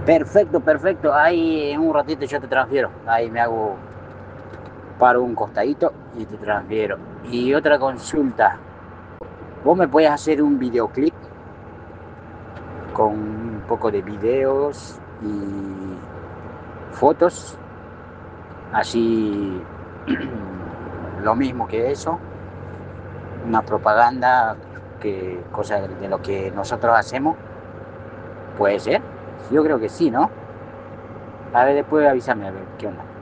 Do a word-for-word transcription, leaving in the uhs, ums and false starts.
Perfecto, perfecto. Ahí en un ratito yo te transfiero. Ahí me hago, paro un costadito y te transfiero. Y otra consulta. ¿Vos me podés hacer un videoclip con un poco de videos y fotos? Así, lo mismo que eso. Una propaganda, que cosa de lo que nosotros hacemos. ¿Puede ser? Yo creo que sí, ¿no? A ver, después avísame a ver qué onda.